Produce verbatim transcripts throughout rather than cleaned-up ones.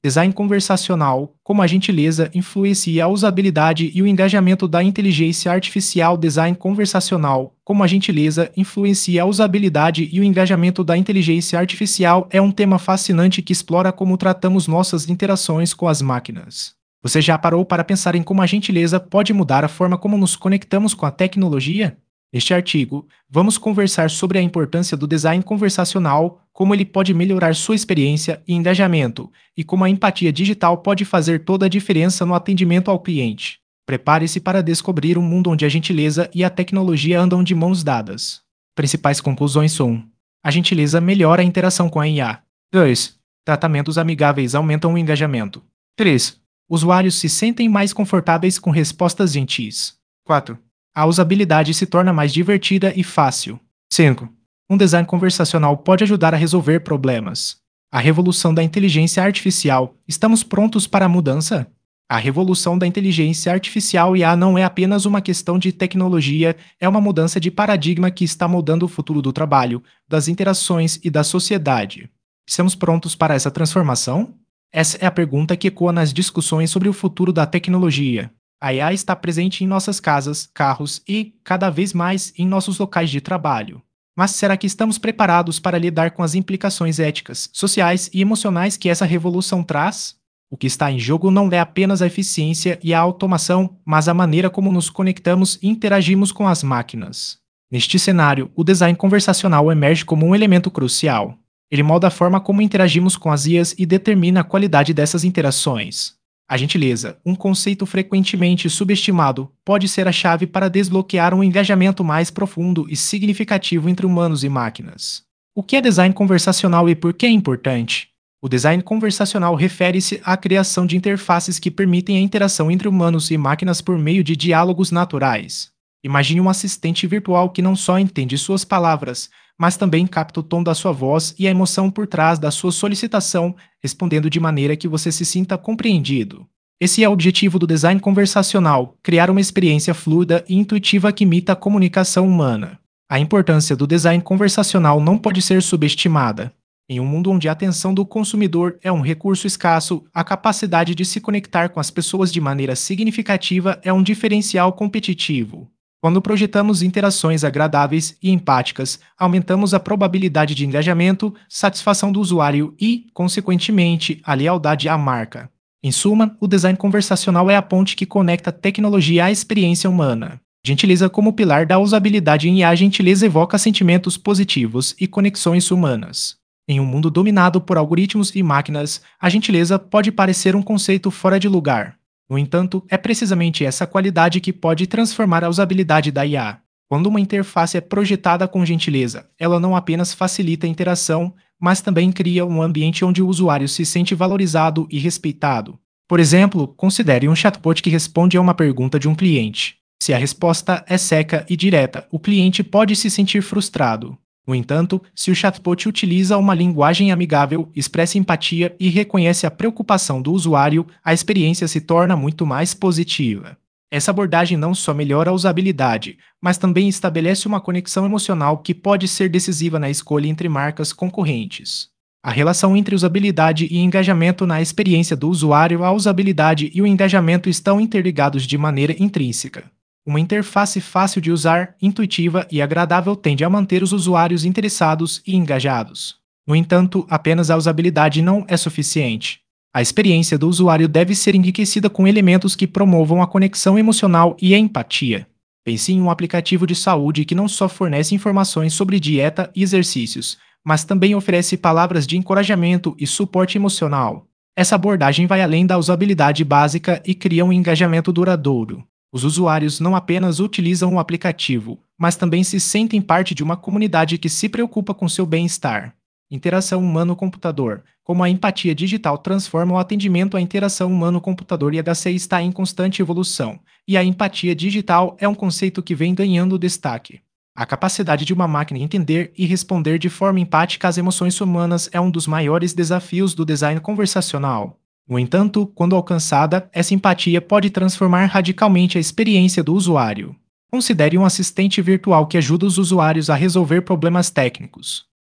Design conversacional, como a gentileza influencia a usabilidade e o engajamento da inteligência artificial. Design conversacional, como a gentileza influencia a usabilidade e o engajamento da inteligência artificial é um tema fascinante que explora como tratamos nossas interações com as máquinas. Você já parou para pensar em como a gentileza pode mudar a forma como nos conectamos com a tecnologia? Neste artigo, vamos conversar sobre a importância do design conversacional, como ele pode melhorar sua experiência e engajamento, e como a empatia digital pode fazer toda a diferença no atendimento ao cliente. Prepare-se para descobrir um mundo onde a gentileza e a tecnologia andam de mãos dadas. Principais conclusões são: a gentileza melhora a interação com a I A. dois. Tratamentos amigáveis aumentam o engajamento. três. Usuários se sentem mais confortáveis com respostas gentis. quatro. A usabilidade se torna mais divertida e fácil. cinco. Um design conversacional pode ajudar a resolver problemas. A revolução da inteligência artificial. Estamos prontos para a mudança? A revolução da inteligência artificial I A não é apenas uma questão de tecnologia, é uma mudança de paradigma que está moldando o futuro do trabalho, das interações e da sociedade. Estamos prontos para essa transformação? Essa é a pergunta que ecoa nas discussões sobre o futuro da tecnologia. A I A está presente em nossas casas, carros e, cada vez mais, em nossos locais de trabalho. Mas será que estamos preparados para lidar com as implicações éticas, sociais e emocionais que essa revolução traz? O que está em jogo não é apenas a eficiência e a automação, mas a maneira como nos conectamos e interagimos com as máquinas. Neste cenário, o design conversacional emerge como um elemento crucial. Ele molda a forma como interagimos com as I As e determina a qualidade dessas interações. A gentileza, um conceito frequentemente subestimado, pode ser a chave para desbloquear um engajamento mais profundo e significativo entre humanos e máquinas. O que é design conversacional e por que é importante? O design conversacional refere-se à criação de interfaces que permitem a interação entre humanos e máquinas por meio de diálogos naturais. Imagine um assistente virtual que não só entende suas palavras, mas também capta o tom da sua voz e a emoção por trás da sua solicitação, respondendo de maneira que você se sinta compreendido. Esse é o objetivo do design conversacional: criar uma experiência fluida e intuitiva que imita a comunicação humana. A importância do design conversacional não pode ser subestimada. Em um mundo onde a atenção do consumidor é um recurso escasso, a capacidade de se conectar com as pessoas de maneira significativa é um diferencial competitivo. Quando projetamos interações agradáveis e empáticas, aumentamos a probabilidade de engajamento, satisfação do usuário e, consequentemente, a lealdade à marca. Em suma, o design conversacional é a ponte que conecta a tecnologia à experiência humana. Gentileza como pilar da usabilidade em I A. A gentileza evoca sentimentos positivos e conexões humanas. Em um mundo dominado por algoritmos e máquinas, a gentileza pode parecer um conceito fora de lugar. No entanto, é precisamente essa qualidade que pode transformar a usabilidade da I A. Quando uma interface é projetada com gentileza, ela não apenas facilita a interação, mas também cria um ambiente onde o usuário se sente valorizado e respeitado. Por exemplo, considere um chatbot que responde a uma pergunta de um cliente. Se a resposta é seca e direta, o cliente pode se sentir frustrado. No entanto, se o chatbot utiliza uma linguagem amigável, expressa empatia e reconhece a preocupação do usuário, a experiência se torna muito mais positiva. Essa abordagem não só melhora a usabilidade, mas também estabelece uma conexão emocional que pode ser decisiva na escolha entre marcas concorrentes. A relação entre usabilidade e engajamento na experiência do usuário. A usabilidade e o engajamento estão interligados de maneira intrínseca. Uma interface fácil de usar, intuitiva e agradável tende a manter os usuários interessados e engajados. No entanto, apenas a usabilidade não é suficiente. A experiência do usuário deve ser enriquecida com elementos que promovam a conexão emocional e a empatia. Pense em um aplicativo de saúde que não só fornece informações sobre dieta e exercícios, mas também oferece palavras de encorajamento e suporte emocional. Essa abordagem vai além da usabilidade básica e cria um engajamento duradouro. Os usuários não apenas utilizam o aplicativo, mas também se sentem parte de uma comunidade que se preocupa com seu bem-estar. Interação humano-computador. Como a empatia digital transforma o atendimento, a interação humano-computador I A C está em constante evolução, e a empatia digital é um conceito que vem ganhando destaque. A capacidade de uma máquina entender e responder de forma empática às emoções humanas é um dos maiores desafios do design conversacional. No entanto, quando alcançada, essa empatia pode transformar radicalmente a experiência do usuário. Considere um assistente virtual que ajuda os usuários a resolver problemas técnicos.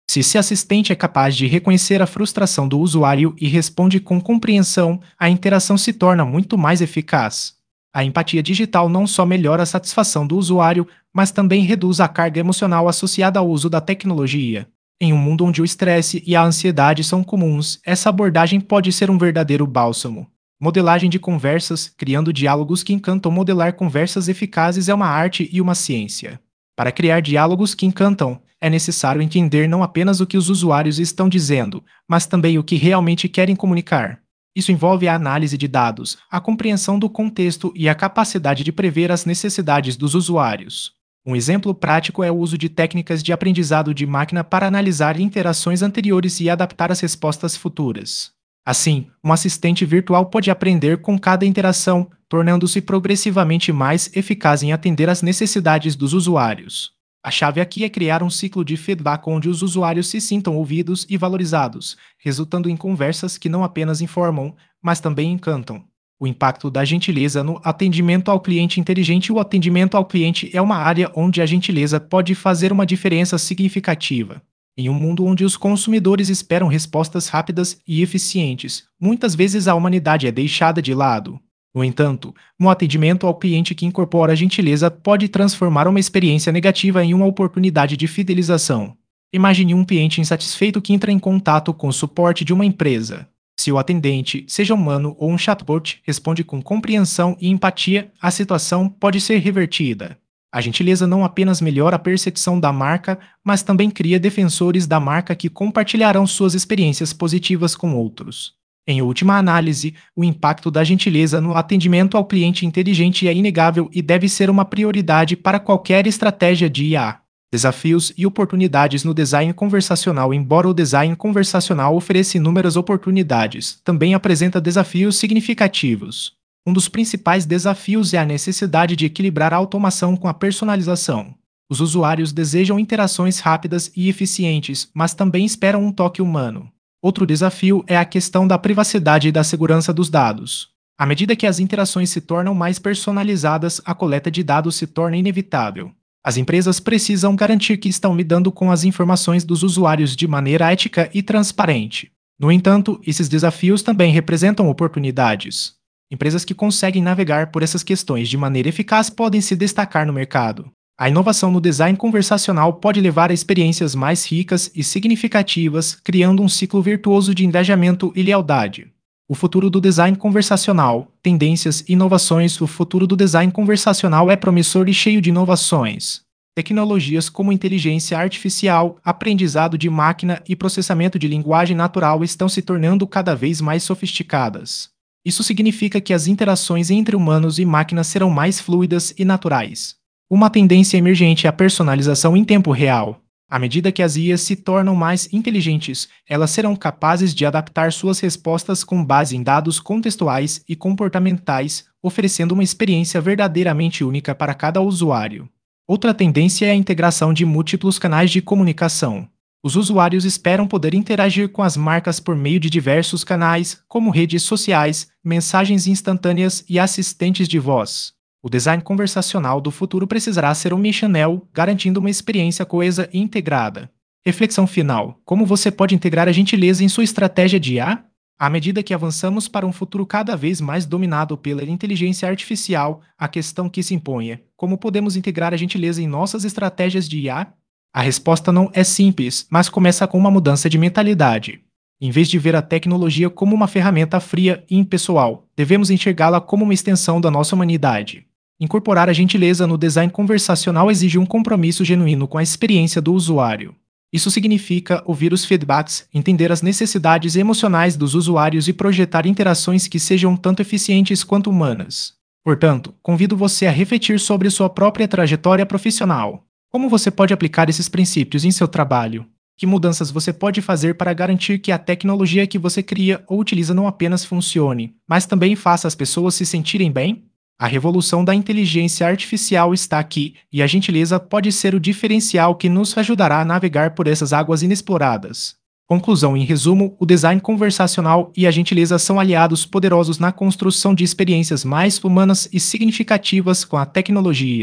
Se esse assistente é capaz de reconhecer a frustração do usuário e responde com compreensão, a interação se torna muito mais eficaz. A empatia digital não só melhora a satisfação do usuário, mas também reduz a carga emocional associada ao uso da tecnologia. Em um mundo onde o estresse e a ansiedade são comuns, essa abordagem pode ser um verdadeiro bálsamo. Modelagem de conversas, criando diálogos que encantam. Modelar conversas eficazes é uma arte e uma ciência. Para criar diálogos que encantam, é necessário entender não apenas o que os usuários estão dizendo, mas também o que realmente querem comunicar. Isso envolve a análise de dados, a compreensão do contexto e a capacidade de prever as necessidades dos usuários. Um exemplo prático é o uso de técnicas de aprendizado de máquina para analisar interações anteriores e adaptar as respostas futuras. Assim, um assistente virtual pode aprender com cada interação, tornando-se progressivamente mais eficaz em atender às necessidades dos usuários. A chave aqui é criar um ciclo de feedback onde os usuários se sintam ouvidos e valorizados, resultando em conversas que não apenas informam, mas também encantam. O impacto da gentileza no atendimento ao cliente inteligente. O atendimento ao cliente é uma área onde a gentileza pode fazer uma diferença significativa. Em um mundo onde os consumidores esperam respostas rápidas e eficientes, muitas vezes a humanidade é deixada de lado. No entanto, um atendimento ao cliente que incorpora a gentileza pode transformar uma experiência negativa em uma oportunidade de fidelização. Imagine um cliente insatisfeito que entra em contato com o suporte de uma empresa. Se o atendente, seja humano ou um chatbot, responde com compreensão e empatia, a situação pode ser revertida. A gentileza não apenas melhora a percepção da marca, mas também cria defensores da marca que compartilharão suas experiências positivas com outros. Em última análise, o impacto da gentileza no atendimento ao cliente inteligente é inegável e deve ser uma prioridade para qualquer estratégia de I A. Desafios e oportunidades no design conversacional. Embora o design conversacional ofereça inúmeras oportunidades, também apresenta desafios significativos. Um dos principais desafios é a necessidade de equilibrar a automação com a personalização. Os usuários desejam interações rápidas e eficientes, mas também esperam um toque humano. Outro desafio é a questão da privacidade e da segurança dos dados. À medida que as interações se tornam mais personalizadas, a coleta de dados se torna inevitável. As empresas precisam garantir que estão lidando com as informações dos usuários de maneira ética e transparente. No entanto, esses desafios também representam oportunidades. Empresas que conseguem navegar por essas questões de maneira eficaz podem se destacar no mercado. A inovação no design conversacional pode levar a experiências mais ricas e significativas, criando um ciclo virtuoso de engajamento e lealdade. O futuro do design conversacional, tendências e inovações. O futuro do design conversacional é promissor e cheio de inovações. Tecnologias como inteligência artificial, aprendizado de máquina e processamento de linguagem natural estão se tornando cada vez mais sofisticadas. Isso significa que as interações entre humanos e máquinas serão mais fluidas e naturais. Uma tendência emergente é a personalização em tempo real. À medida que as I As se tornam mais inteligentes, elas serão capazes de adaptar suas respostas com base em dados contextuais e comportamentais, oferecendo uma experiência verdadeiramente única para cada usuário. Outra tendência é a integração de múltiplos canais de comunicação. Os usuários esperam poder interagir com as marcas por meio de diversos canais, como redes sociais, mensagens instantâneas e assistentes de voz. O design conversacional do futuro precisará ser omnichannel, garantindo uma experiência coesa e integrada. Reflexão final: como você pode integrar a gentileza em sua estratégia de I A? À medida que avançamos para um futuro cada vez mais dominado pela inteligência artificial, a questão que se impõe é: como podemos integrar a gentileza em nossas estratégias de I A? A resposta não é simples, mas começa com uma mudança de mentalidade. Em vez de ver a tecnologia como uma ferramenta fria e impessoal, devemos enxergá-la como uma extensão da nossa humanidade. Incorporar a gentileza no design conversacional exige um compromisso genuíno com a experiência do usuário. Isso significa ouvir os feedbacks, entender as necessidades emocionais dos usuários e projetar interações que sejam tanto eficientes quanto humanas. Portanto, convido você a refletir sobre sua própria trajetória profissional. Como você pode aplicar esses princípios em seu trabalho? Que mudanças você pode fazer para garantir que a tecnologia que você cria ou utiliza não apenas funcione, mas também faça as pessoas se sentirem bem? A revolução da inteligência artificial está aqui, e a gentileza pode ser o diferencial que nos ajudará a navegar por essas águas inexploradas. Conclusão: em resumo, o design conversacional e a gentileza são aliados poderosos na construção de experiências mais humanas e significativas com a tecnologia.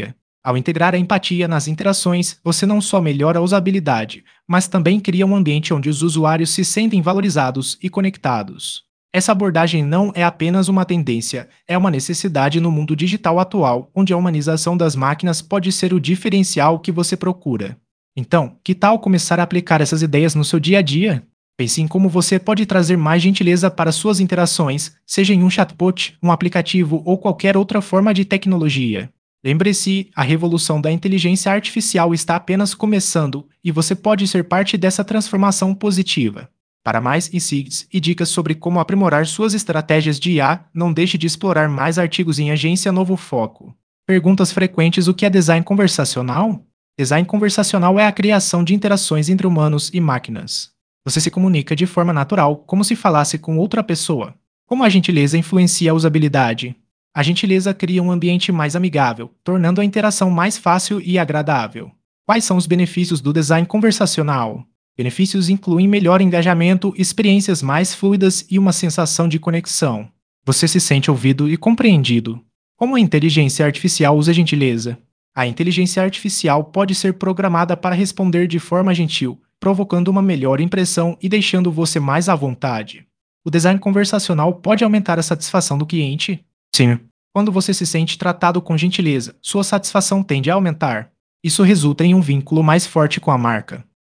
Ao integrar a empatia nas interações, você não só melhora a usabilidade, mas também cria um ambiente onde os usuários se sentem valorizados e conectados. Essa abordagem não é apenas uma tendência, é uma necessidade no mundo digital atual, onde a humanização das máquinas pode ser o diferencial que você procura. Então, que tal começar a aplicar essas ideias no seu dia a dia? Pense em como você pode trazer mais gentileza para suas interações, seja em um chatbot, um aplicativo ou qualquer outra forma de tecnologia. Lembre-se, a revolução da inteligência artificial está apenas começando e você pode ser parte dessa transformação positiva. Para mais insights e dicas sobre como aprimorar suas estratégias de I A, não deixe de explorar mais artigos em Agência Novo Foco. Perguntas frequentes: o que é design conversacional? Design conversacional é a criação de interações entre humanos e máquinas. Você se comunica de forma natural, como se falasse com outra pessoa. Como a gentileza influencia a usabilidade? A gentileza cria um ambiente mais amigável, tornando a interação mais fácil e agradável. Quais são os benefícios do design conversacional? Benefícios incluem melhor engajamento, experiências mais fluidas e uma sensação de conexão. Você se sente ouvido e compreendido. Como a inteligência artificial usa a gentileza? A inteligência artificial pode ser programada para responder de forma gentil, provocando uma melhor impressão e deixando você mais à vontade. O design conversacional pode aumentar a satisfação do cliente? Sim. Quando você se sente tratado com gentileza, sua satisfação tende a aumentar. Isso resulta em um vínculo mais forte com a marca.